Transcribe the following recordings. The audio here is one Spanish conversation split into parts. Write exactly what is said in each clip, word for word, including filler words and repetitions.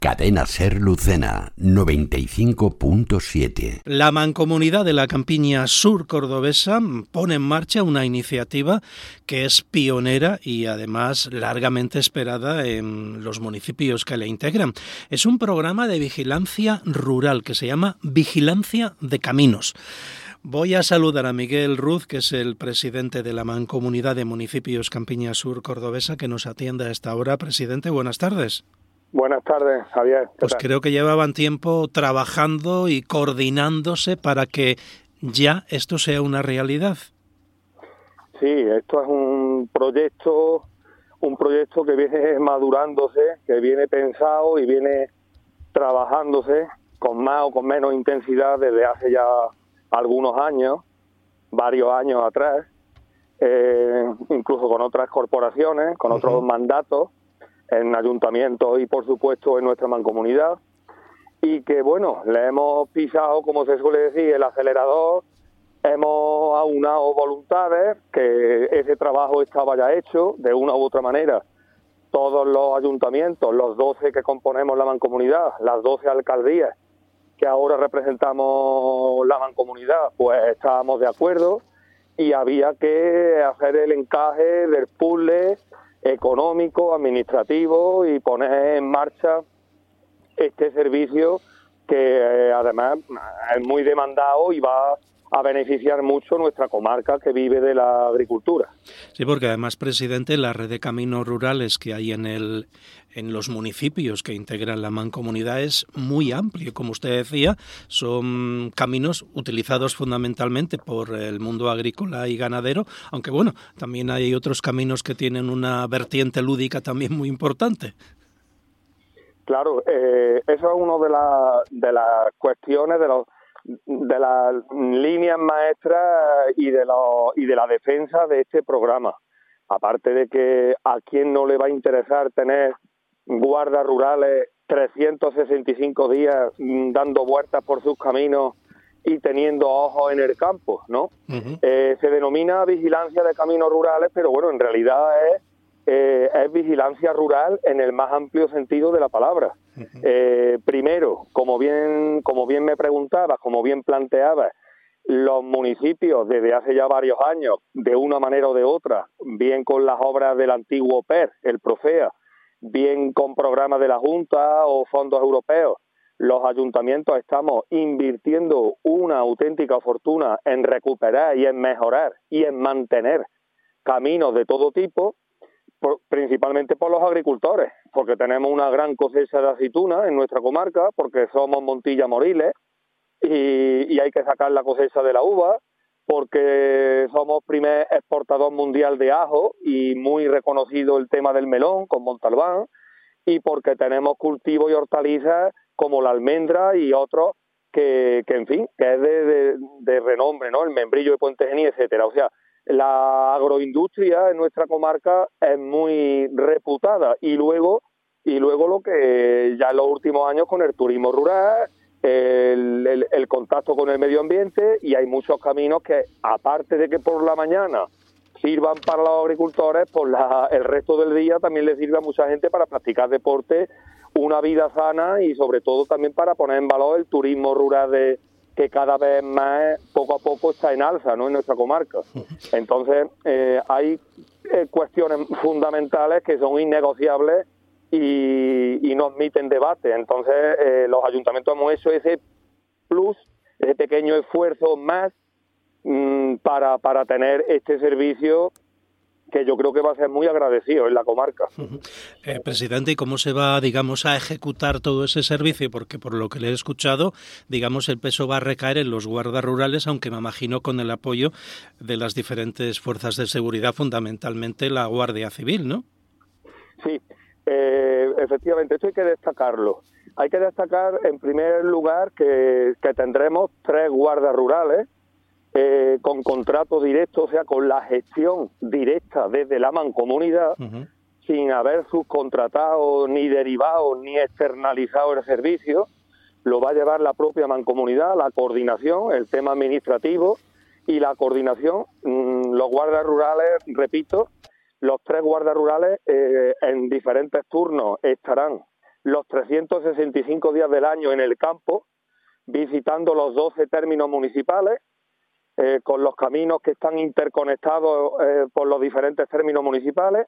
Cadena Ser Lucena, noventa y cinco punto siete. La Mancomunidad de la Campiña Sur Cordobesa pone en marcha una iniciativa que es pionera y además largamente esperada en los municipios que la integran. Es un programa de vigilancia rural que se llama Vigilancia de Caminos. Voy a saludar a Miguel Ruz, que es el presidente de la Mancomunidad de Municipios Campiña Sur Cordobesa, que nos atiende a esta hora. Presidente, buenas tardes. Buenas tardes, Javier. Pues creo que llevaban tiempo trabajando y coordinándose para que ya esto sea una realidad. Sí, esto es un proyecto, un proyecto que viene madurándose, que viene pensado y viene trabajándose con más o con menos intensidad desde hace ya algunos años, varios años atrás, eh, incluso con otras corporaciones, con uh-huh. otros mandatos, en ayuntamientos y, por supuesto, en nuestra mancomunidad, y que, bueno, le hemos pisado, como se suele decir, el acelerador, hemos aunado voluntades, que ese trabajo estaba ya hecho, de una u otra manera. Todos los ayuntamientos, los doce que componemos la mancomunidad, las doce alcaldías, que ahora representamos la mancomunidad, pues estábamos de acuerdo, y había que hacer el encaje del puzzle económico, administrativo y poner en marcha este servicio que eh, además es muy demandado y va a beneficiar mucho nuestra comarca que vive de la agricultura. Sí, porque además, presidente, la red de caminos rurales que hay en el en los municipios que integran la mancomunidad es muy amplio. Como usted decía, son caminos utilizados fundamentalmente por el mundo agrícola y ganadero, aunque bueno, también hay otros caminos que tienen una vertiente lúdica también muy importante. Claro, eh, eso es una de, la, de las cuestiones, de los de las líneas maestras y de, lo, y de la defensa de este programa. Aparte de que a quién no le va a interesar tener guardas rurales trescientos sesenta y cinco días dando vueltas por sus caminos y teniendo ojos en el campo, ¿no? Uh-huh. Eh, se denomina vigilancia de caminos rurales, pero bueno, en realidad es, eh, es vigilancia rural en el más amplio sentido de la palabra. Uh-huh. Eh, primero, como bien, como bien me preguntabas, como bien planteabas, los municipios desde hace ya varios años, de una manera o de otra, bien con las obras del antiguo P E R, el Profea, bien con programas de la Junta o fondos europeos, los ayuntamientos estamos invirtiendo una auténtica fortuna en recuperar y en mejorar y en mantener caminos de todo tipo, por, principalmente por los agricultores, porque tenemos una gran cosecha de aceituna en nuestra comarca, porque somos Montilla Moriles y, y hay que sacar la cosecha de la uva, porque somos primer exportador mundial de ajo y muy reconocido el tema del melón con Montalbán, y porque tenemos cultivos y hortalizas como la almendra y otros que, que en fin, que es de, de, de renombre, ¿no? El membrillo de Puente Genil, etcétera. O sea, la agroindustria en nuestra comarca es muy reputada, y luego y luego lo que ya en los últimos años con el turismo rural, el, el, el contacto con el medio ambiente, y hay muchos caminos que, aparte de que por la mañana sirvan para los agricultores, por la, el resto del día también le sirve a mucha gente para practicar deporte, una vida sana, y sobre todo también para poner en valor el turismo rural de que cada vez más, poco a poco, está en alza, ¿no?, en nuestra comarca. Entonces, eh, hay eh, cuestiones fundamentales que son innegociables y, y no admiten debate. Entonces, eh, los ayuntamientos hemos hecho ese plus, ese pequeño esfuerzo más mmm, para, para tener este servicio, que yo creo que va a ser muy agradecido en la comarca. Eh, presidente, ¿y cómo se va, digamos, a ejecutar todo ese servicio? Porque por lo que le he escuchado, digamos, el peso va a recaer en los guardas rurales, aunque me imagino con el apoyo de las diferentes fuerzas de seguridad, fundamentalmente la Guardia Civil, ¿no? Sí, eh, efectivamente, esto hay que destacarlo. Hay que destacar, en primer lugar, que, que tendremos tres guardas rurales, Eh, con contrato directo, o sea, con la gestión directa desde la mancomunidad, uh-huh. sin haber subcontratado, ni derivado, ni externalizado el servicio. Lo va a llevar la propia mancomunidad, la coordinación, el tema administrativo y la coordinación. Mmm, los guardas rurales, repito, los tres guardas rurales eh, en diferentes turnos estarán los trescientos sesenta y cinco días del año en el campo, visitando los doce términos municipales, eh, con los caminos que están interconectados eh, por los diferentes términos municipales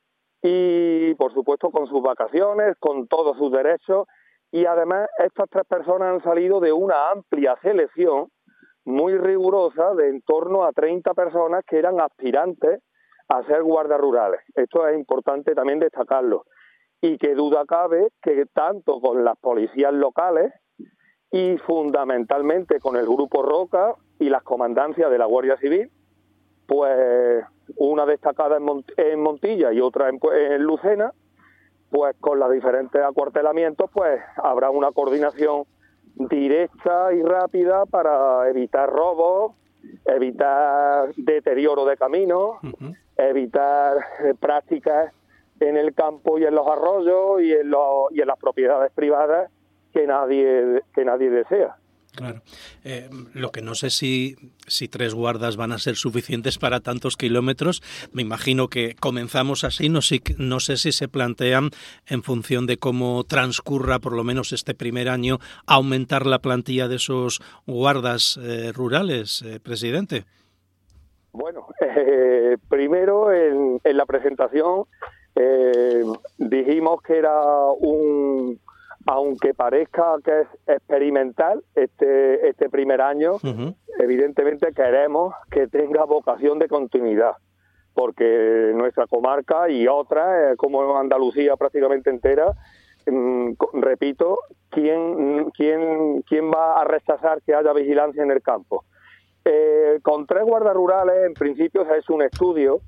y, por supuesto, con sus vacaciones, con todos sus derechos. Y además, estas tres personas han salido de una amplia selección muy rigurosa de en torno a treinta personas que eran aspirantes a ser guardas rurales. Esto es importante también destacarlo. Y que duda cabe que tanto con las policías locales y fundamentalmente con el Grupo Roca y las comandancias de la Guardia Civil, pues una destacada en, Mont- en Montilla y otra en, en Lucena, pues con los diferentes acuartelamientos pues habrá una coordinación directa y rápida para evitar robos, evitar deterioro de caminos, uh-huh. evitar eh, prácticas en el campo y en los arroyos y en, los, y en las propiedades privadas que nadie que nadie desea. Claro. Eh, lo que no sé si, si tres guardas van a ser suficientes para tantos kilómetros. Me imagino que comenzamos así. No sé, no sé si se plantean, en función de cómo transcurra por lo menos este primer año, aumentar la plantilla de esos guardas eh, rurales, eh, presidente. Bueno, eh, primero en, en la presentación eh, dijimos que era un... aunque parezca que es experimental este este primer año, uh-huh. evidentemente queremos que tenga vocación de continuidad, porque nuestra comarca y otras, eh, como Andalucía prácticamente entera, mm, repito, ¿quién, quién, ¿quién va a rechazar que haya vigilancia en el campo? Eh, con tres guardas rurales, en principio se ha hecho un estudio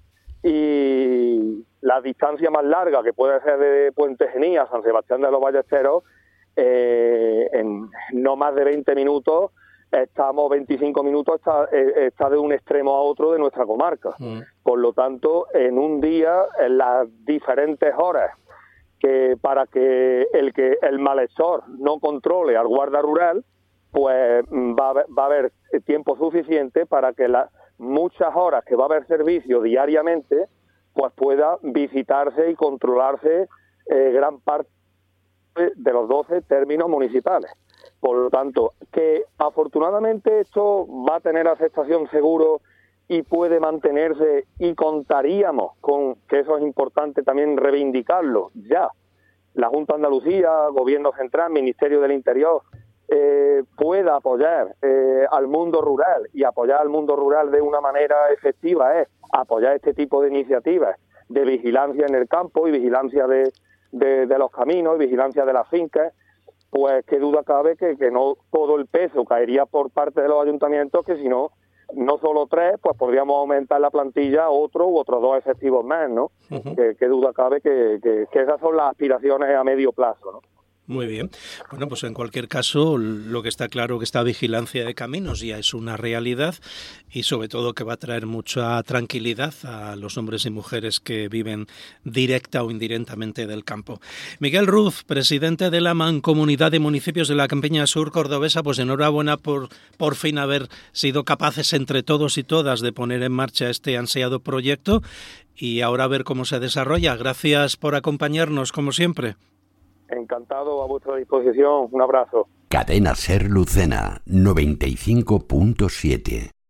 y la distancia más larga, que puede ser de Puente Genil a San Sebastián de los Ballesteros, eh, en no más de veinte minutos, estamos veinticinco minutos, está, eh, está de un extremo a otro de nuestra comarca. Mm. Por lo tanto, en un día, en las diferentes horas, que para que el que el malhechor no controle al guarda rural, pues va a haber, va a haber tiempo suficiente para que las muchas horas que va a haber servicio diariamente, pues pueda visitarse y controlarse eh, gran parte de los doce términos municipales. Por lo tanto, que afortunadamente esto va a tener aceptación seguro y puede mantenerse, y contaríamos con, que eso es importante también reivindicarlo, ya la Junta de Andalucía, Gobierno Central, Ministerio del Interior, eh, pueda apoyar eh, al mundo rural, y apoyar al mundo rural de una manera efectiva es apoyar este tipo de iniciativas de vigilancia en el campo y vigilancia de, de, de los caminos, vigilancia de las fincas. Pues qué duda cabe que, que no todo el peso caería por parte de los ayuntamientos, que si no, no solo tres, pues podríamos aumentar la plantilla otro u otros dos efectivos más, ¿no? Uh-huh. Que, qué duda cabe que, que, que esas son las aspiraciones a medio plazo, ¿no? Muy bien. Bueno, pues en cualquier caso, lo que está claro que esta vigilancia de caminos ya es una realidad, y sobre todo que va a traer mucha tranquilidad a los hombres y mujeres que viven directa o indirectamente del campo. Miguel Ruz, presidente de la Mancomunidad de Municipios de la Campiña Sur Cordobesa, pues enhorabuena por por fin haber sido capaces entre todos y todas de poner en marcha este ansiado proyecto, y ahora a ver cómo se desarrolla. Gracias por acompañarnos, como siempre. Encantado, a vuestra disposición. Un abrazo. Cadena Ser Lucena, noventa y cinco punto siete.